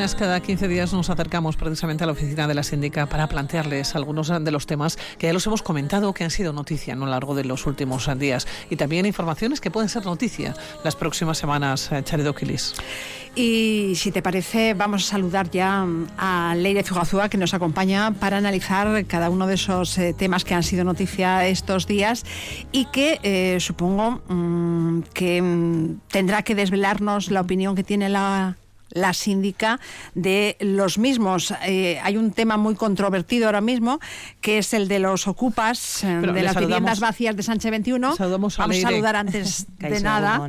apenas cada 15 días nos acercamos precisamente a la oficina de la síndica para plantearles algunos de los temas que ya los hemos comentado, que han sido noticia a lo largo de los últimos días, y también informaciones que pueden ser noticia las próximas semanas. Charidó Quilis. Y si te parece, vamos a saludar ya a Leire Zugazúa, que nos acompaña para analizar cada uno de esos temas que han sido noticia estos días y que supongo que tendrá que desvelarnos la opinión que tiene la síndica de los mismos. Hay un tema muy controvertido ahora mismo, que es el de los ocupas de las viviendas vacías de Sánchez 21. Vamos a saludar antes de nada.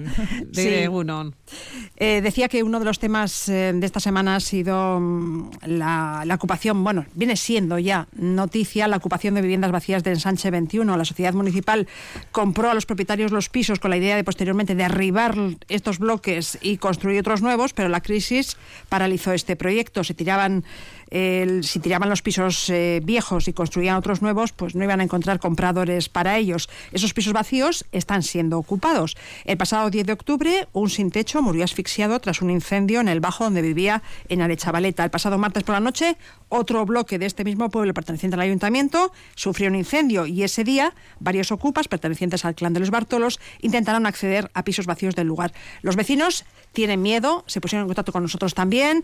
Decía que uno de los temas de esta semana ha sido la ocupación, bueno, viene siendo ya noticia, la ocupación de viviendas vacías de Sánchez 21. La sociedad municipal compró a los propietarios los pisos con la idea de posteriormente derribar estos bloques y construir otros nuevos, pero la crisis paralizó este proyecto. Si tiraban los pisos viejos y construían otros nuevos, pues no iban a encontrar compradores para ellos. Esos pisos vacíos están siendo ocupados. El pasado 10 de octubre, un sin techo murió asfixiado tras un incendio en el bajo donde vivía en Arechavaleta. El pasado martes por la noche, otro bloque de este mismo pueblo perteneciente al ayuntamiento sufrió un incendio, y ese día varios ocupas pertenecientes al clan de los Bartolos intentaron acceder a pisos vacíos del lugar. Los vecinos tienen miedo, se pusieron en contacto con nosotros también,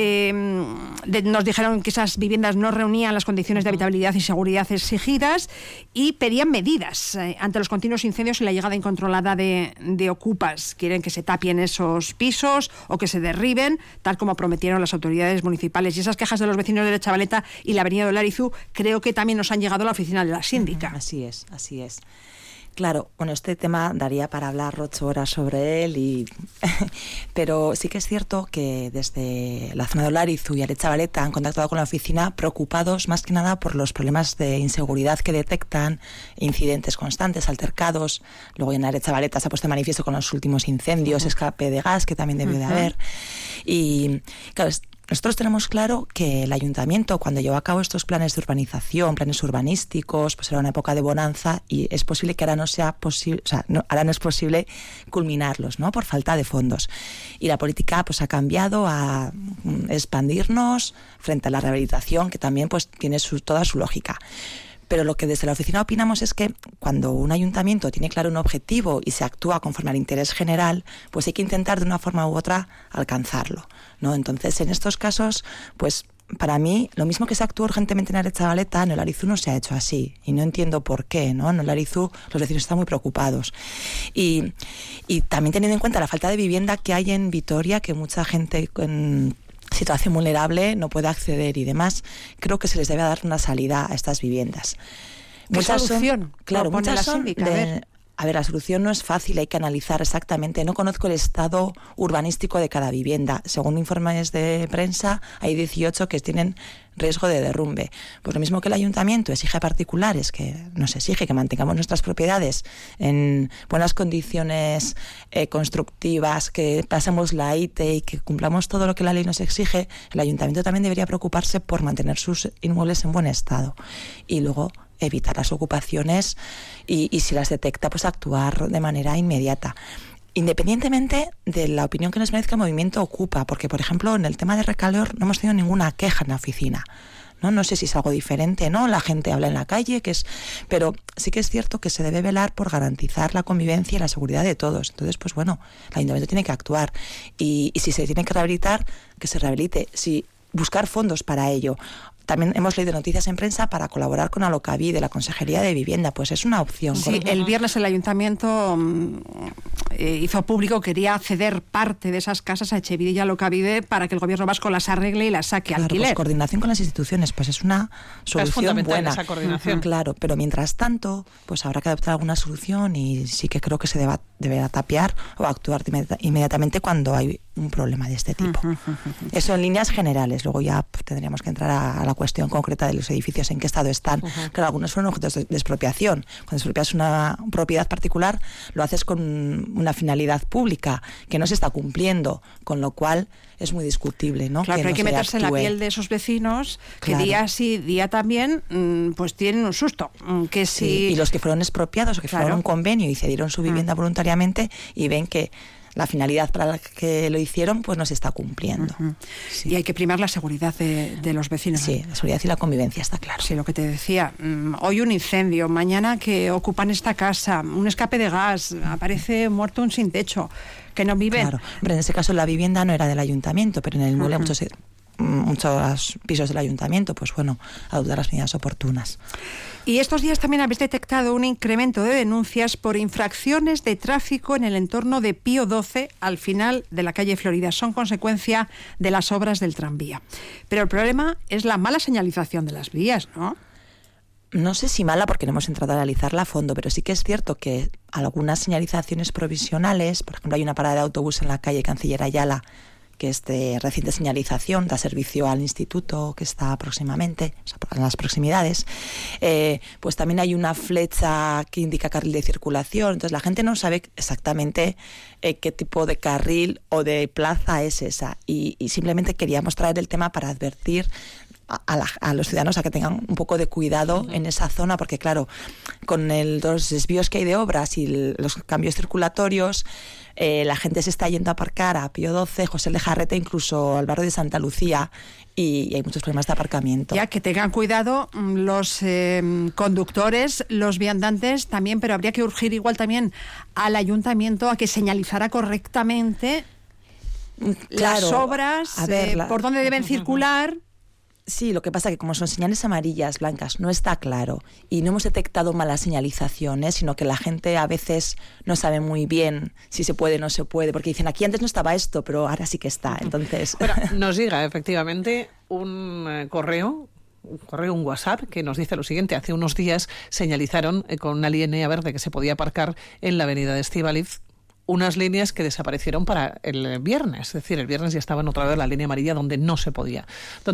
nos dijeron que esas viviendas no reunían las condiciones de habitabilidad y seguridad exigidas y pedían medidas ante los continuos incendios y la llegada incontrolada de ocupas. Quieren que se tapien esos pisos o que se derriben, tal como prometieron las autoridades municipales. Y esas quejas de los vecinos de Chavaleta y la avenida de Olarizú creo que también nos han llegado a la oficina de la síndica. Así es. Claro, bueno, este tema daría para hablar 8 horas sobre él, pero sí que es cierto que desde la zona de Olarizú y Arechavaleta han contactado con la oficina preocupados más que nada por los problemas de inseguridad que detectan, incidentes constantes, altercados. Luego en Arechavaleta se ha puesto de manifiesto con los últimos incendios, escape de gas que también debió de haber. Y claro, nosotros tenemos claro que el ayuntamiento, cuando llevó a cabo estos planes de urbanización, planes urbanísticos, pues era una época de bonanza, y es posible que ahora no sea posible, ahora no es posible culminarlos, ¿no? Por falta de fondos. Y la política pues ha cambiado a expandirnos frente a la rehabilitación, que también pues tiene toda su lógica. Pero lo que desde la oficina opinamos es que cuando un ayuntamiento tiene claro un objetivo y se actúa conforme al interés general, pues hay que intentar de una forma u otra alcanzarlo, ¿no? Entonces, en estos casos, pues para mí, lo mismo que se actúa urgentemente en Arechavaleta, en Olarizú no se ha hecho así. Y no entiendo por qué, ¿no? En Olarizú los vecinos están muy preocupados. Y también teniendo en cuenta la falta de vivienda que hay en Vitoria, que mucha gente en situación vulnerable no puede acceder y demás, creo que se les debe dar una salida a estas viviendas. ¿Qué solución? Claro, muchas son a ver, la solución no es fácil, hay que analizar exactamente. No conozco el estado urbanístico de cada vivienda. Según informes de prensa, hay 18 que tienen riesgo de derrumbe. Pues lo mismo que el ayuntamiento exige a particulares, que nos exige que mantengamos nuestras propiedades en buenas condiciones constructivas, que pasemos la ITE y que cumplamos todo lo que la ley nos exige, el ayuntamiento también debería preocuparse por mantener sus inmuebles en buen estado. Y luego evitar las ocupaciones y si las detecta, pues actuar de manera inmediata. Independientemente de la opinión que nos merezca el movimiento Ocupa, porque, por ejemplo, en el tema de Recalor no hemos tenido ninguna queja en la oficina. No sé si es algo diferente, ¿no? La gente habla en la calle, pero sí que es cierto que se debe velar por garantizar la convivencia y la seguridad de todos. Entonces, pues bueno, el ayuntamiento tiene que actuar y si se tiene que rehabilitar, que se rehabilite. Si buscar fondos para ello. También hemos leído noticias en prensa para colaborar con Alokabide, la Consejería de Vivienda, pues es una opción. Sí, el viernes el ayuntamiento hizo público, quería ceder parte de esas casas a Etxebide y Alokabide para que el gobierno vasco las arregle y las saque a alquiler. Pues coordinación con las instituciones, pues es una solución buena. Esa coordinación. Claro, pero mientras tanto, pues habrá que adoptar alguna solución y sí que creo que se deberá tapiar o actuar inmediatamente cuando hay un problema de este tipo. Eso en líneas generales. Luego ya pues, tendríamos que entrar a la cuestión concreta de los edificios, en qué estado están. Claro, algunos fueron objetos de expropiación. Cuando expropias una propiedad particular, lo haces con una finalidad pública que no se está cumpliendo, con lo cual es muy discutible, ¿no? Claro, pero hay que meterse en la piel de esos vecinos que día sí, día también, pues tienen un susto. Que si... Sí, y los que fueron expropiados o que firmaron un convenio y cedieron su vivienda voluntariamente y ven que la finalidad para la que lo hicieron pues no se está cumpliendo. Sí. Y hay que primar la seguridad de los vecinos. Sí, la seguridad y la convivencia, está claro. Sí, lo que te decía, hoy un incendio, mañana que ocupan esta casa, un escape de gas, aparece muerto un sin techo, que no viven. Claro, hombre, en ese caso la vivienda no era del ayuntamiento, pero en el inmueble muchos pisos del ayuntamiento, pues bueno, adoptar las medidas oportunas. Y estos días también habéis detectado un incremento de denuncias por infracciones de tráfico en el entorno de Pío XII, al final de la calle Florida. Son consecuencia de las obras del tranvía. Pero el problema es la mala señalización de las vías, ¿no? No sé si mala, porque no hemos entrado a analizarla a fondo, pero sí que es cierto que algunas señalizaciones provisionales, por ejemplo, hay una parada de autobús en la calle Canciller Ayala, que es de reciente señalización, da servicio al instituto que está próximamente, o sea, en las proximidades, pues también hay una flecha que indica carril de circulación, entonces la gente no sabe exactamente qué tipo de carril o de plaza es esa, y simplemente queríamos traer el tema para advertir a los ciudadanos a que tengan un poco de cuidado en esa zona, porque claro, con los desvíos que hay de obras y los cambios circulatorios, la gente se está yendo a aparcar a Pío XII, José Lejarreta, incluso al barrio de Santa Lucía, y hay muchos problemas de aparcamiento. Ya, que tengan cuidado los conductores, los viandantes también, pero habría que urgir igual también al ayuntamiento a que señalizara correctamente las obras, por dónde deben circular. Sí, lo que pasa es que como son señales amarillas, blancas, no está claro, y no hemos detectado malas señalizaciones, sino que la gente a veces no sabe muy bien si se puede o no se puede, porque dicen, aquí antes no estaba esto, pero ahora sí que está. Entonces, bueno, nos llega efectivamente un correo, un WhatsApp, que nos dice lo siguiente: hace unos días señalizaron con una línea verde que se podía aparcar en la avenida de Estíbaliz unas líneas que desaparecieron para el viernes. Es decir, el viernes ya estaban otra vez la línea amarilla donde no se podía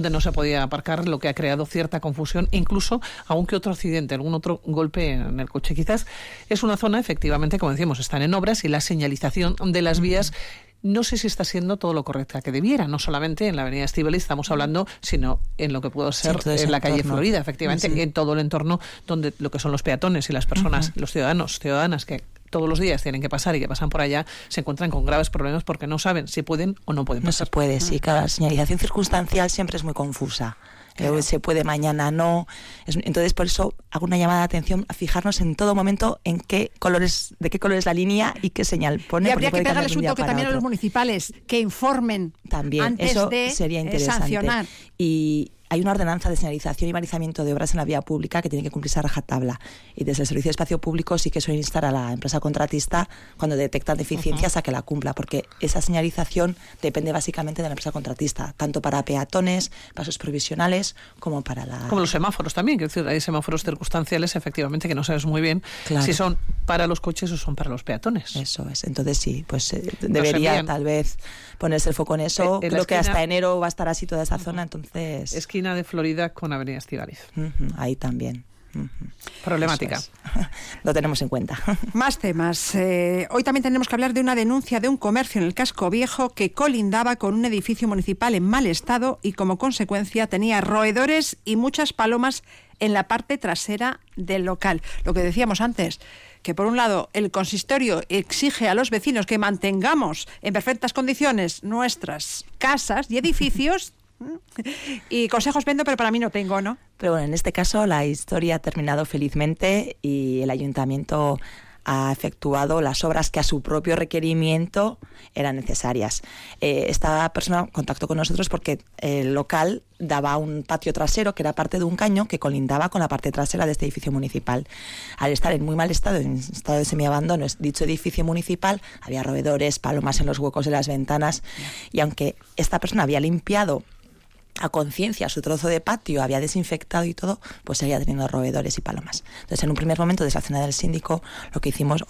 aparcar, lo que ha creado cierta confusión, incluso algún que otro accidente, algún otro golpe en el coche. Quizás es una zona, efectivamente, como decíamos, están en obras y la señalización de las vías no sé si está siendo todo lo correcta que debiera, no solamente en la avenida Estíbaliz estamos hablando, sino en lo que puede ser en la calle Florida, efectivamente, en todo el entorno donde lo que son los peatones y las personas, los ciudadanas que todos los días tienen que pasar y que pasan por allá, se encuentran con graves problemas porque no saben si pueden o no pueden pasar. No se puede, sí, cada señalización circunstancial siempre es muy confusa. Claro. Se puede, mañana no. Entonces, por eso hago una llamada de atención a fijarnos en todo momento en de qué color es la línea y qué señal pone. Y habría que pegarles un toque también a los municipales, que informen también, antes eso de sería interesante. Sancionar. Y hay una ordenanza de señalización y balizamiento de obras en la vía pública que tiene que cumplirse a rajatabla. Y desde el Servicio de Espacio Público sí que suele instar a la empresa contratista, cuando detectan deficiencias, a que la cumpla, porque esa señalización depende básicamente de la empresa contratista, tanto para peatones, pasos provisionales, como para como los semáforos también, que es decir, hay semáforos circunstanciales, efectivamente, que no sabes muy bien si son para los coches o son para los peatones. Eso es. Entonces sí, pues debería tal vez ponerse el foco en eso. Creo que hasta enero va a estar así toda esa zona, entonces... Esquina de Florida con avenida Estíbaliz. Ahí también. Problemática. Lo tenemos en cuenta. Más temas. Hoy también tenemos que hablar de una denuncia de un comercio en el Casco Viejo que colindaba con un edificio municipal en mal estado y como consecuencia tenía roedores y muchas palomas en la parte trasera del local. Lo que decíamos antes, que por un lado el consistorio exige a los vecinos que mantengamos en perfectas condiciones nuestras casas y edificios. Y consejos vendo, pero para mí no tengo, ¿no? Pero bueno, en este caso la historia ha terminado felizmente y el ayuntamiento ha efectuado las obras que a su propio requerimiento eran necesarias. Esta persona contactó con nosotros porque el local daba un patio trasero que era parte de un caño que colindaba con la parte trasera de este edificio municipal. Al estar en muy mal estado, en estado de semiabandono, dicho edificio municipal, había roedores, palomas en los huecos de las ventanas, y aunque esta persona había limpiado a conciencia su trozo de patio, había desinfectado y todo, pues seguía teniendo roedores y palomas. Entonces, en un primer momento, desde la zona del síndico, lo que hicimos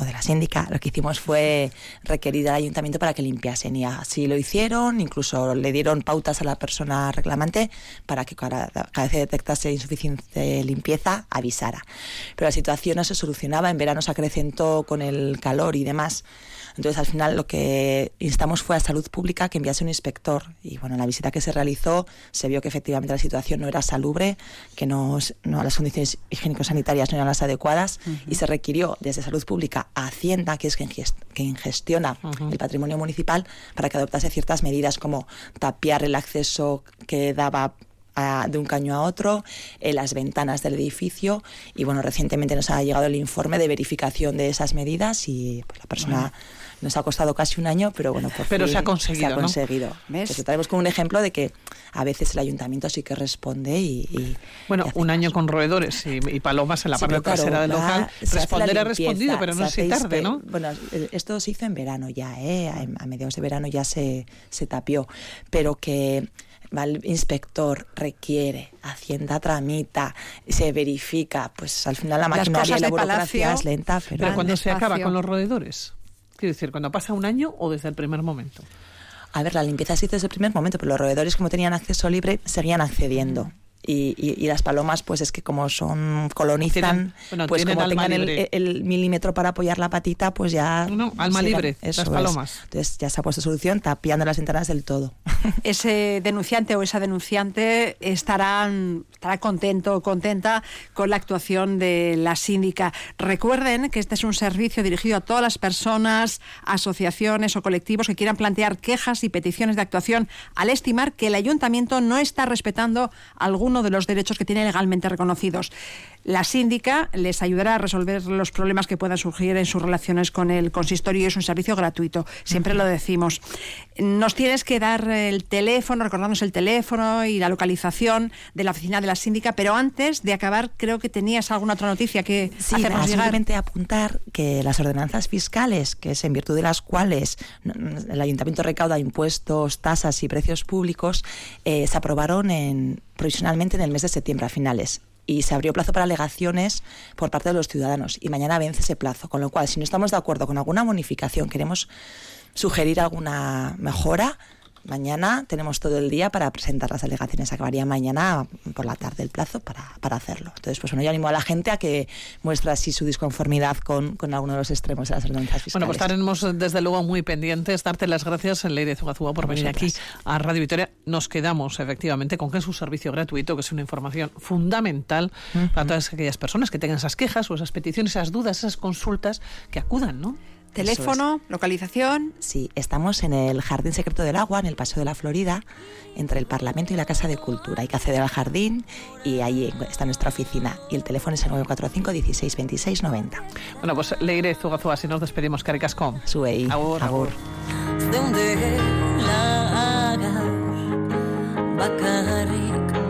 fue requerir al ayuntamiento para que limpiasen, y así lo hicieron. Incluso le dieron pautas a la persona reclamante para que cada vez que detectase insuficiente limpieza, avisara. Pero la situación no se solucionaba, en verano se acrecentó con el calor y demás. Entonces, al final, lo que instamos fue a Salud Pública que enviase un inspector. Y bueno, en la visita que se realizó, se vio que efectivamente la situación no era salubre, que las condiciones higiénico-sanitarias no eran las adecuadas, y se requirió desde Salud Pública a Hacienda, que es quien gestiona el patrimonio municipal, para que adoptase ciertas medidas como tapiar el acceso que daba de un caño a otro, las ventanas del edificio, y bueno, recientemente nos ha llegado el informe de verificación de esas medidas y pues, la persona nos ha costado casi un año, pero bueno, por fin se ha conseguido, ¿no? Pues traemos como un ejemplo de que a veces el ayuntamiento sí que responde y un año con roedores y palomas en la parte trasera del local. Responder ha respondido, pero no sé tarde, ¿no? Bueno, esto se hizo en verano ya, a mediados de verano ya se tapió, pero que el inspector requiere, Hacienda tramita, se verifica, pues al final la maquinaria y la burocracia es lenta. Pero cuando se acaba con los roedores, quiero decir, ¿cuando pasa un año o desde el primer momento? A ver, la limpieza se hizo desde el primer momento, pero los roedores, como tenían acceso libre, seguían accediendo. Y las palomas, pues es que como colonizan, pues como tengan el milímetro para apoyar la patita, pues ya... alma libre, las palomas. Entonces ya se ha puesto solución tapiando las ventanas del todo. Ese denunciante o esa denunciante estará contento o contenta con la actuación de la síndica. Recuerden que este es un servicio dirigido a todas las personas, asociaciones o colectivos que quieran plantear quejas y peticiones de actuación al estimar que el ayuntamiento no está respetando alguno de los derechos que tiene legalmente reconocidos. La síndica les ayudará a resolver los problemas que puedan surgir en sus relaciones con el consistorio, y es un servicio gratuito, siempre lo decimos. Nos tienes que dar el teléfono, recordarnos el teléfono y la localización de la oficina de la síndica, pero antes de acabar creo que tenías alguna otra noticia que hacernos llegar. Simplemente apuntar que las ordenanzas fiscales, que es en virtud de las cuales el ayuntamiento recauda impuestos, tasas y precios públicos, se aprobaron provisionalmente en el mes de septiembre a finales, y se abrió plazo para alegaciones por parte de los ciudadanos, y mañana vence ese plazo, con lo cual si no estamos de acuerdo con alguna bonificación, queremos sugerir alguna mejora, mañana tenemos todo el día para presentar las alegaciones. Acabaría mañana por la tarde el plazo para hacerlo. Entonces, pues bueno, yo animo a la gente a que muestre así su disconformidad con alguno de los extremos de las ordenanzas fiscales. Bueno, pues estaremos desde luego muy pendientes. Darte las gracias, Leire Zugazúa, por venir aquí a Radio Vitoria. Nos quedamos efectivamente con que es un servicio gratuito, que es una información fundamental para todas aquellas personas que tengan esas quejas o esas peticiones, esas dudas, esas consultas, que acudan, ¿no? Teléfono, localización. Sí, estamos en el Jardín Secreto del Agua, en el Paseo de la Florida, entre el Parlamento y la Casa de Cultura. Hay que acceder al jardín y allí está nuestra oficina. Y el teléfono es el 945 16 26 90. Bueno, pues Leire Zugazúa, si nos despedimos, Eskerrik asko. Zuei. Agur. Bakarrik